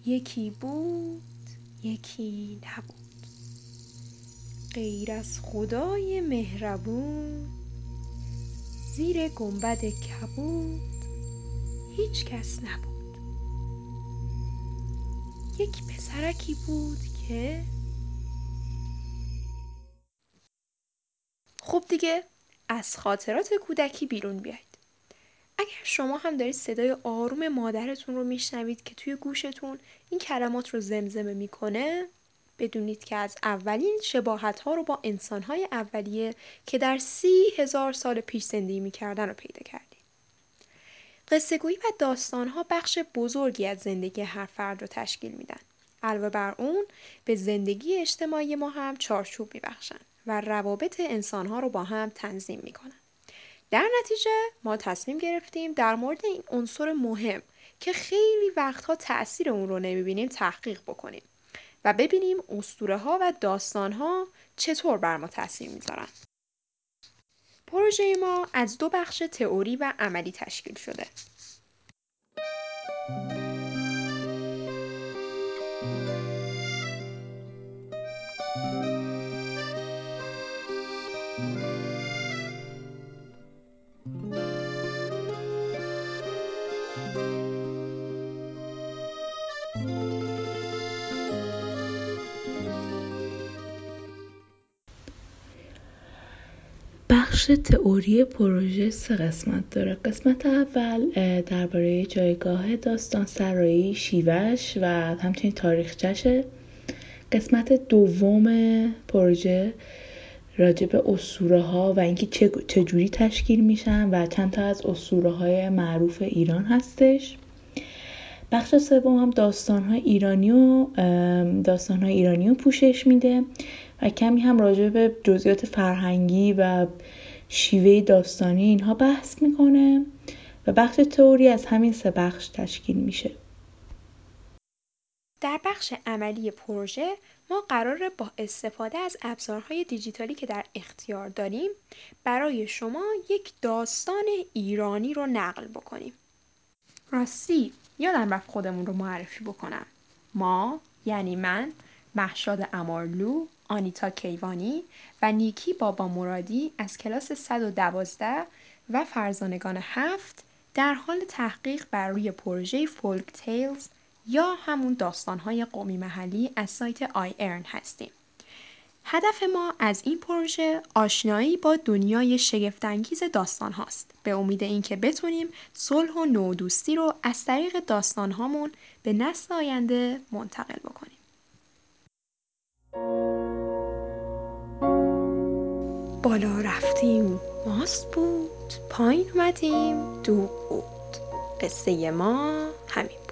یکی بود یکی نبود، غیر از خدای مهربون، زیر گنبد کبود هیچ کس نبود. یک پسرکی بود که خب دیگه از خاطرات کودکی بیرون بیایید. اگر شما هم دارید صدای آروم مادرتون رو میشنوید که توی گوشتون این کلمات رو زمزمه میکنه، بدونید که از اولین شباهت‌ها رو با انسان‌های اولیه که در 30,000 سال پیش زندگی میکردن رو پیدا کردید. قصه‌گویی و داستان‌ها بخش بزرگی از زندگی هر فرد رو تشکیل میدن. علاوه بر اون به زندگی اجتماعی ما هم چارچوب میبخشن و روابط انسان‌ها رو با هم تنظیم میکنن. در نتیجه ما تصمیم گرفتیم در مورد این عنصر مهم که خیلی وقتها تأثیر اون رو نمیبینیم تحقیق بکنیم و ببینیم اسطوره‌ها و داستان‌ها چطور بر ما تأثیر میذارن. پروژه ما از 2 بخش تئوری و عملی تشکیل شده. بخش تئوری پروژه 3 قسمت داره. قسمت اول درباره جایگاه داستان سرایی، شیوهش و همچنین تاریخچشه. قسمت دوم پروژه راجع به اسطوره‌ها و اینکه چجوری تشکیل میشن و چند تا از اسطوره‌های معروف ایران هستش. بخش سوم هم داستان‌های ایرانی رو پوشش میده و کمی هم راجع به جزئیات فرهنگی و شیوه داستانی اینها بحث میکنه و بخش تئوری از همین 3 بخش تشکیل میشه. در بخش عملی پروژه ما قراره با استفاده از ابزارهای دیجیتالی که در اختیار داریم برای شما یک داستان ایرانی رو نقل بکنیم. راستی یادم رفت خودمون رو معرفی بکنم. ما یعنی من، مهشاد امارلو، آنیتا کیوانی و نیکی بابا مرادی از کلاس 112 و فرزانگان 7 در حال تحقیق بر روی پروژه فولک تیلز یا همون داستان‌های قومی محلی از سایت آی ارن هستیم. هدف ما از این پروژه آشنایی با دنیای شگفت‌انگیز داستان هاست، به امید اینکه بتونیم صلح و نودوستی رو از طریق داستان هامون به نسل آینده منتقل بکنیم. بالا رفتیم ماست بود، پایین اومدیم دوغ بود. قصه ما همین.